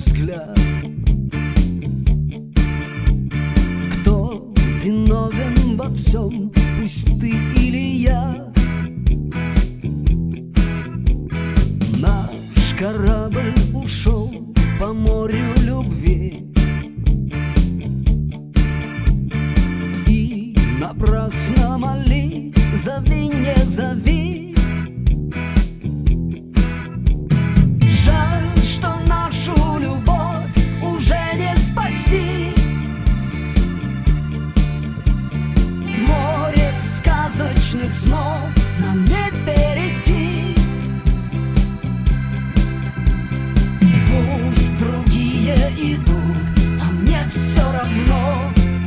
взгляд. Кто виновен во всем, пусть ты или я? Наш корабль ушел по морю любви, и напрасно молить: зови, не зови. Жаль, что нашу любовь уже не спасти. Море сказочных снов нам не перейти. Пусть другие идут, а мне все равно.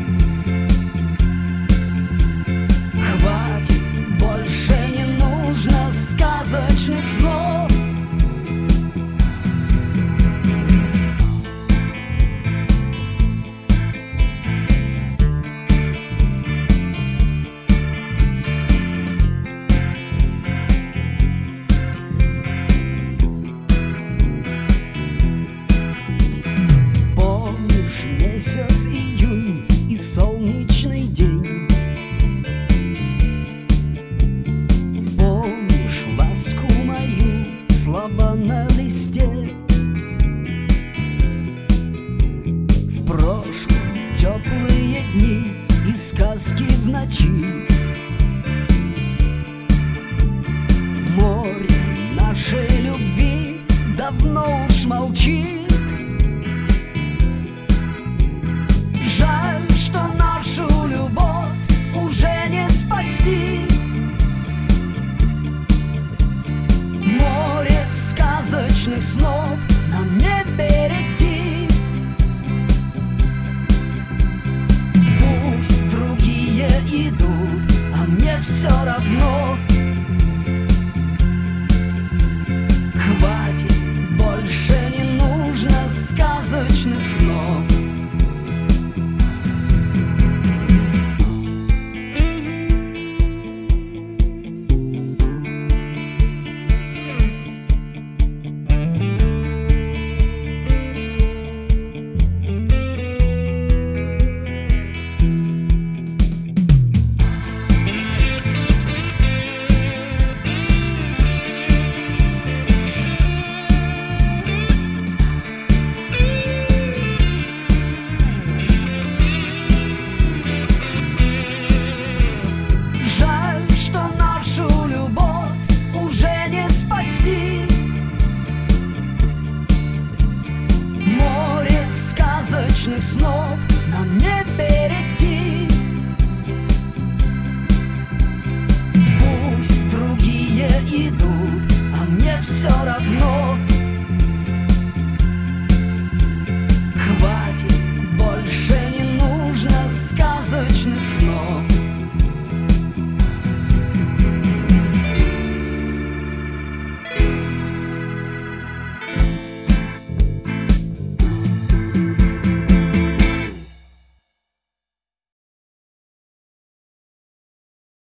Хватит, больше не нужно сказочных снов. Месяц июнь и солнечный день. Помнишь ласку мою, слова на листе? В прошлом теплые дни и сказки в ночи. Море нашей любви давно уж молчит. Жаль, что нашу любовь уже не спасти. Море сказочных снов нам не перейти. Пусть другие идут, а мне все равно. Хватит, больше не нужно сказочных снов. Море сказочных снов нам не перейти.